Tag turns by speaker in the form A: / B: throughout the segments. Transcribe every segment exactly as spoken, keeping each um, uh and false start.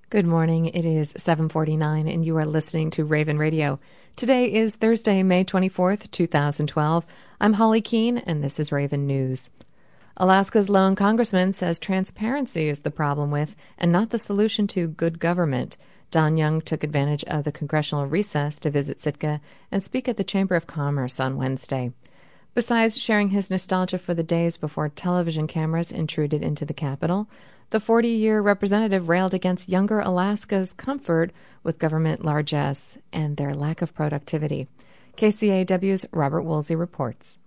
A: Good morning. It is seven forty-nine, and you are listening to Raven Radio. Today is Thursday, May twenty-fourth, twenty twelve. I'm Holly Keene, and this is Raven News. Alaska's lone congressman says transparency is the problem with, and not the solution to, good government. Don Young took advantage of the congressional recess to visit Sitka and speak at the Chamber of Commerce on Wednesday. Besides sharing his nostalgia for the days before television cameras intruded into the Capitol, the forty-year representative railed against younger Alaska's comfort with government largesse and their lack of productivity. K C A W's Robert Woolsey reports.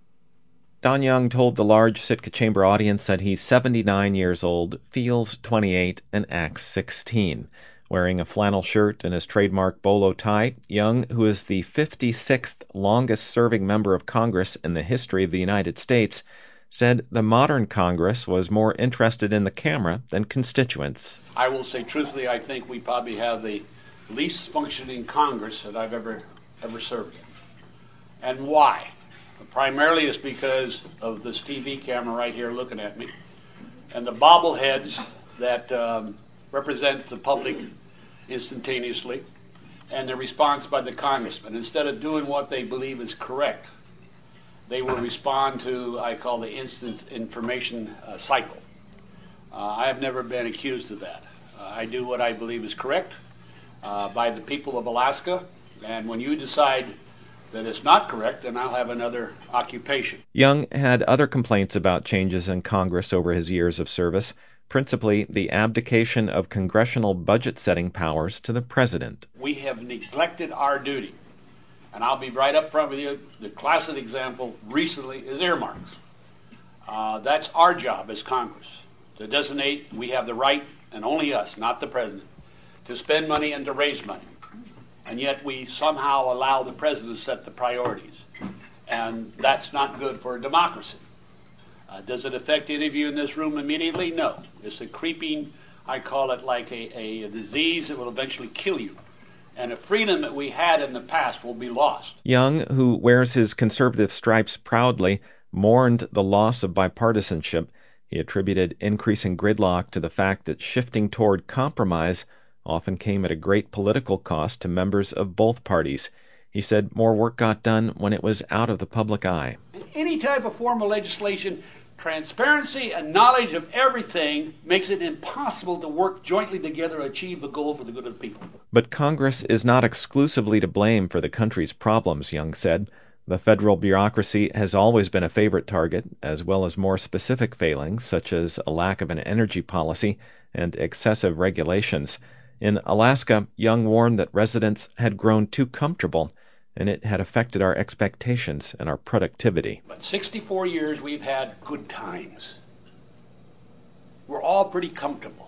B: Don Young told the large Sitka Chamber audience that he's seventy-nine years old, feels twenty-eight, and acts sixteen. Wearing a flannel shirt and his trademark bolo tie, Young, who is the fifty-sixth longest-serving member of Congress in the history of the United States, said the modern Congress was more interested in the camera than constituents.
C: I will say truthfully, I think we probably have the least functioning Congress that I've ever ever served in. And why? Primarily it's because of this T V camera right here looking at me, and the bobbleheads that um, represent the public instantaneously, and the response by the congressman. Instead of doing what they believe is correct, they will respond to, I call the instant information uh, cycle. Uh, I have never been accused of that. Uh, I do what I believe is correct uh, by the people of Alaska, and when you decide that it's not correct, then I'll have another occupation.
B: Young had other complaints about changes in Congress over his years of service, principally the abdication of congressional budget-setting powers to the president.
C: We have neglected our duty. And I'll be right up front with you. The classic example recently is earmarks. Uh, that's our job as Congress, to designate. We have the right, and only us, not the president, to spend money and to raise money. And yet we somehow allow the president to set the priorities. And that's not good for a democracy. Uh, does it affect any of you in this room immediately? No. It's a creeping, I call it like a, a, a disease that will eventually kill you. And a freedom that we had in the past will be lost.
B: Young, who wears his conservative stripes proudly, mourned the loss of bipartisanship. He attributed increasing gridlock to the fact that shifting toward compromise often came at a great political cost to members of both parties. He said more work got done when it was out of the public eye.
C: Any type of formal legislation, transparency and knowledge of everything makes it impossible to work jointly together to achieve a goal for the good of the people.
B: But Congress is not exclusively to blame for the country's problems, Young said. The federal bureaucracy has always been a favorite target, as well as more specific failings, such as a lack of an energy policy and excessive regulations. In Alaska, Young warned that residents had grown too comfortable, and it had affected our expectations and our productivity.
C: But sixty-four years we've had good times. We're all pretty comfortable.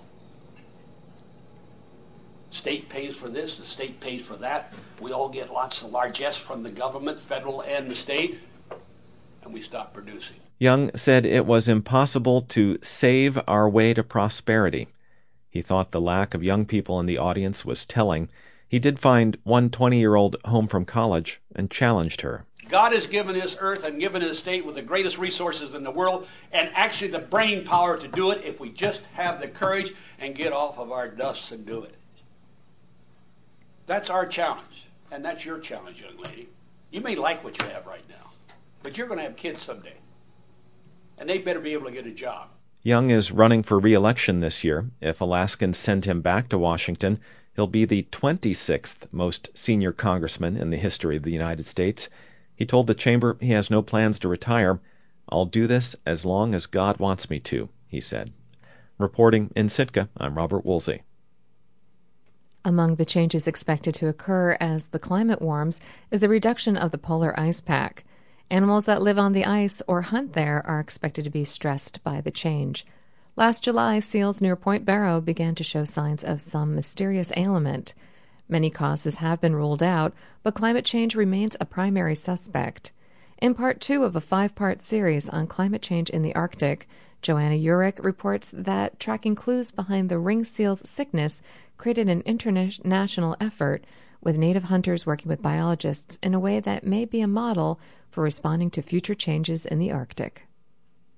C: State pays for this, the state pays for that. We all get lots of largesse from the government, federal and the state, and we stop producing.
B: Young said it was impossible to save our way to prosperity. He thought the lack of young people in the audience was telling. He did find one twenty-year-old home from college and challenged her.
C: God has given this earth and given this state with the greatest resources in the world, and actually the brain power to do it if we just have the courage and get off of our duffs and do it. That's our challenge, and that's your challenge, young lady. You may like what you have right now, but you're going to have kids someday, and they better be able to get a job.
B: Young is running for re-election this year. If Alaskans send him back to Washington, he'll be the twenty-sixth most senior congressman in the history of the United States. He told the chamber he has no plans to retire. "I'll do this as long as God wants me to," he said. Reporting in Sitka, I'm Robert Woolsey.
A: Among the changes expected to occur as the climate warms is the reduction of the polar ice pack. Animals that live on the ice or hunt there are expected to be stressed by the change. Last July, seals near Point Barrow began to show signs of some mysterious ailment. Many causes have been ruled out, but climate change remains a primary suspect. In part two of a five-part series on climate change in the Arctic, Joanna Urich reports that tracking clues behind the ring seal's sickness created an international effort, with native hunters working with biologists in a way that may be a model for responding to future changes in the Arctic.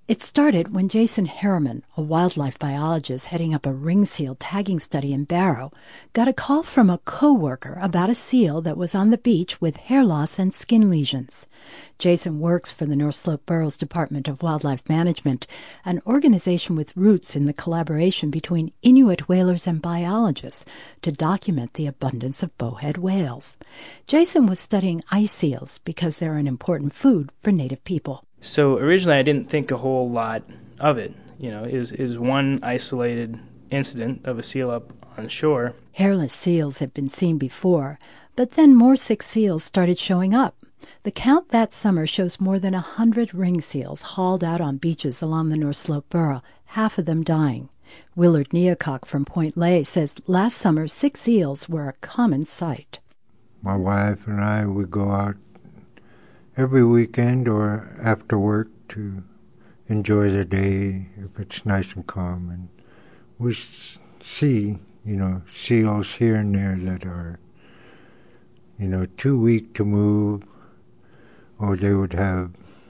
D: It started when Jason Harriman, a wildlife biologist heading up a ring seal tagging study in Barrow, got a call from a co-worker about a seal that was on the beach with hair loss and skin lesions. Jason works for the North Slope Boroughs Department of Wildlife Management, an organization with roots in the collaboration between Inuit whalers and biologists to document the abundance of bowhead whales. Jason was studying ice seals because they're an important food for Native people.
E: So originally I didn't think a whole lot of it. You know, it was, it was one isolated incident of a seal up on shore.
D: Hairless seals had been seen before, but then more sick seals started showing up. The count that summer shows more than a hundred ring seals hauled out on beaches along the North Slope Borough, half of them dying. Willard Neacock from Point Lay says last summer sick seals were a common sight.
F: My wife and I would go out every weekend or after work to enjoy the day if it's nice and calm. And we see, you know, seals here and there that are, you know, too weak to move, or they would have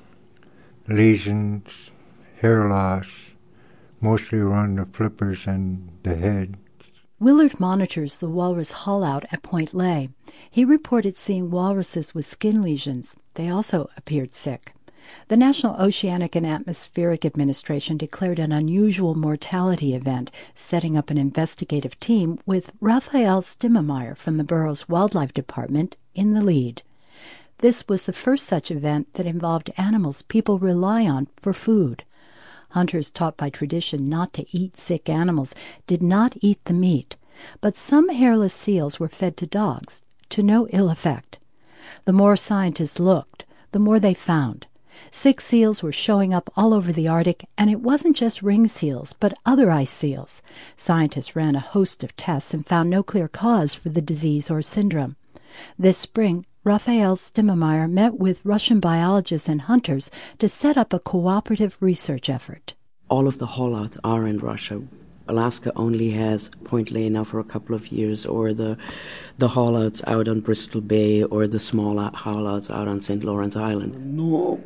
F: lesions, hair loss, mostly around the flippers and the head.
D: Willard monitors the walrus haul-out at Point Lay. He reported seeing walruses with skin lesions. They also appeared sick. The National Oceanic and Atmospheric Administration declared an unusual mortality event, setting up an investigative team with Raphael Stimmemeyer from the borough's Wildlife Department in the lead. This was the first such event that involved animals people rely on for food. Hunters taught by tradition not to eat sick animals did not eat the meat, but some hairless seals were fed to dogs, to no ill effect. The more scientists looked, the more they found. Sick seals were showing up all over the Arctic, and it wasn't just ring seals, but other ice seals. Scientists ran a host of tests and found no clear cause for the disease or syndrome. This spring, Raphael Stimmemeyer met with Russian biologists and hunters to set up a cooperative research effort.
G: All of the haulouts are in Russia. Alaska only has Point Lay now for a couple of years, or the the haulouts out on Bristol Bay, or the small haulouts out on Saint Lawrence Island.
H: Но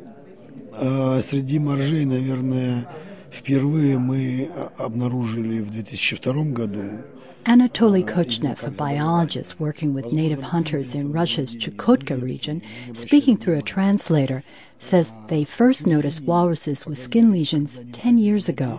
H: среди моржей, наверное, впервые мы обнаружили в две тысячи втором году.
D: Anatoly Kochnev, a biologist working with native hunters in Russia's Chukotka region, speaking through a translator, says they first noticed walruses with skin lesions ten years ago.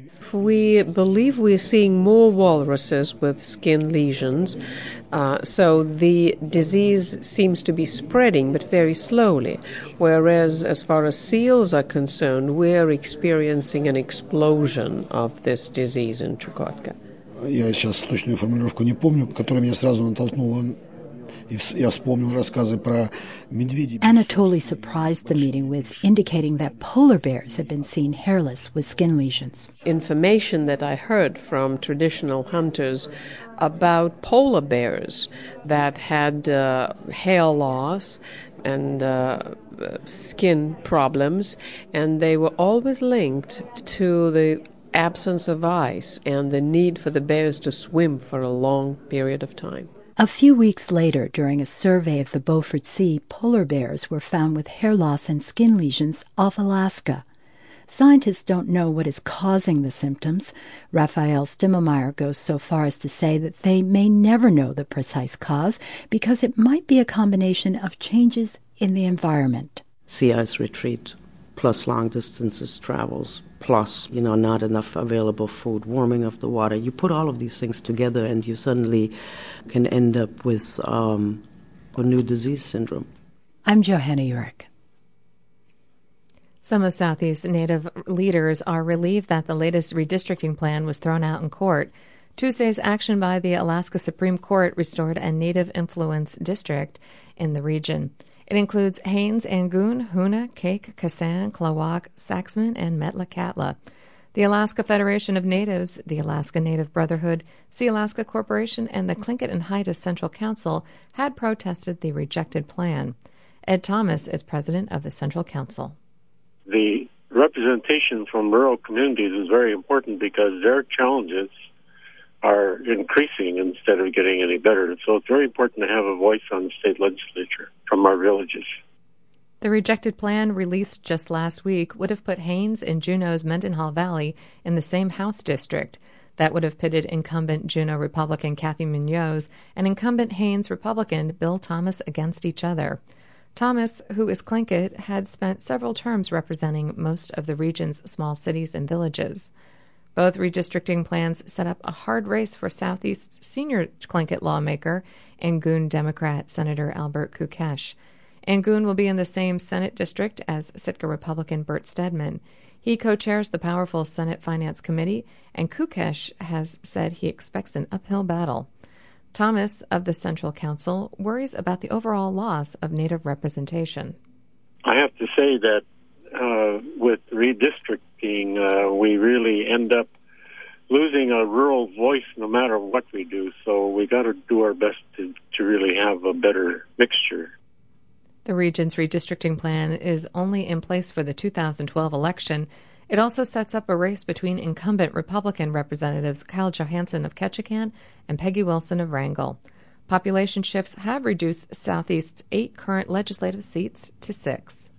I: We believe we're seeing more walruses with skin lesions, uh, so the disease seems to be spreading, but very slowly, whereas as far as seals are concerned, we're experiencing an explosion of this disease in Chukotka.
H: Я сейчас точную формулировку не помню, которая меня сразу натолкнула, и я вспомнил рассказы про медведей.
D: Anatoly surprised the meeting with indicating that polar bears had been seen hairless with skin lesions.
I: Information that I heard from traditional hunters about polar bears that had uh, hair loss and uh, skin problems, and they were always linked to the absence of ice and the need for the bears to swim for a long period of time.
D: A few weeks later, during a survey of the Beaufort Sea, polar bears were found with hair loss and skin lesions off Alaska. Scientists don't know what is causing the symptoms. Raphael Stimmemeyer goes so far as to say that they may never know the precise cause because it might be a combination of changes in the environment.
G: Sea ice retreat, plus long distances travels, plus, you know, not enough available food, warming of the water. You put all of these things together and you suddenly can end up with um, a new disease syndrome.
D: I'm Johanna Urich.
A: Some of Southeast Native leaders are relieved that the latest redistricting plan was thrown out in court. Tuesday's action by the Alaska Supreme Court restored a Native-influenced district in the region. It includes Haines, Angoon, Hoona, Kake, Kasan, Klawak, Saxman, and Metlakatla. The Alaska Federation of Natives, the Alaska Native Brotherhood, Sealaska Corporation, and the Tlingit and Haida Central Council had protested the rejected plan. Ed Thomas is president of the Central Council.
J: The representation from rural communities is very important because their challenges are increasing instead of getting any better. So it's very important to have a voice on the state legislature from our villages.
A: The rejected plan, released just last week, would have put Haines and Juneau's Mendenhall Valley in the same House district. That would have pitted incumbent Juneau Republican Kathy Munoz and incumbent Haines Republican Bill Thomas against each other. Thomas, who is Tlingit, had spent several terms representing most of the region's small cities and villages. Both redistricting plans set up a hard race for Southeast's senior Tlingit lawmaker, Angoon Democrat Senator Albert Kukesh. Angoon will be in the same Senate district as Sitka Republican Bert Stedman. He co-chairs the powerful Senate Finance Committee, and Kukesh has said he expects an uphill battle. Thomas of the Central Council worries about the overall loss of Native representation.
J: I have to say that uh, with redistricting, uh, we really end up losing a rural voice no matter what we do. So we got to do our best to, to really have a better mixture.
A: The region's redistricting plan is only in place for the two thousand twelve election. It also sets up a race between incumbent Republican representatives Kyle Johansson of Ketchikan and Peggy Wilson of Wrangell. Population shifts have reduced Southeast's eight current legislative seats to six.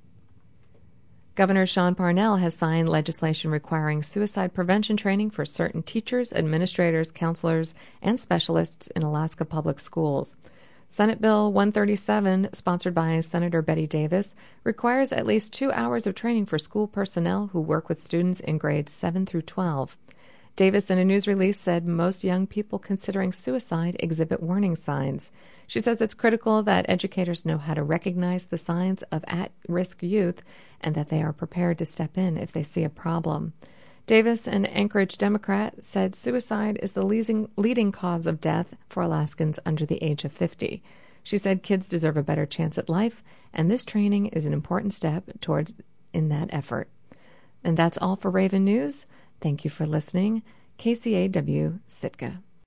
A: Governor Sean Parnell has signed legislation requiring suicide prevention training for certain teachers, administrators, counselors, and specialists in Alaska public schools. Senate Bill one thirty-seven, sponsored by Senator Betty Davis, requires at least two hours of training for school personnel who work with students in grades seven through twelve. Davis, in a news release, said most young people considering suicide exhibit warning signs. She says it's critical that educators know how to recognize the signs of at-risk youth and that they are prepared to step in if they see a problem. Davis, an Anchorage Democrat, said suicide is the leading, leading cause of death for Alaskans under the age of fifty. She said kids deserve a better chance at life, and this training is an important step towards in that effort. And that's all for Raven News. Thank you for listening. K C A W Sitka.